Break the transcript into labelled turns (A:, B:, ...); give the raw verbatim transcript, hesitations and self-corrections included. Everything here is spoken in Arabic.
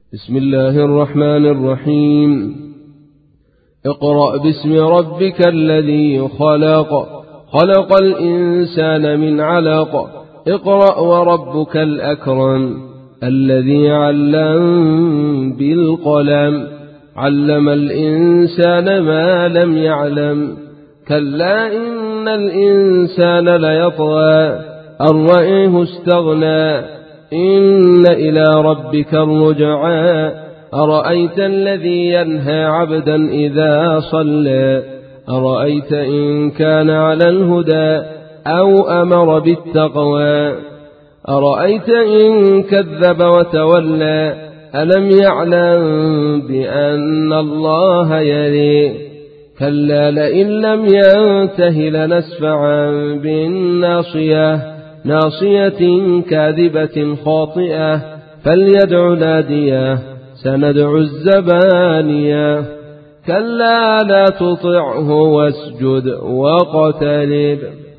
A: بسم الله الرحمن الرحيم. اقرأ باسم ربك الذي خلق خلق الإنسان من علق اقرأ وربك الأكرم الذي علم بالقلم علم الإنسان ما لم يعلم كلا إن الإنسان ليطغى أن رآه استغنى إن إلى ربك الرجعى أرأيت الذي ينهى عبدا إذا صلى أرأيت إن كان على الهدى أو أمر بالتقوى أرأيت إن كذب وتولى ألم يعلم بأن الله يري كلا لئن لم ينته لنسفعا بالناصية ناصية كاذبة خاطئة فليدع ناديه سندع الزبانية كلا لا تطعه واسجد واقترب.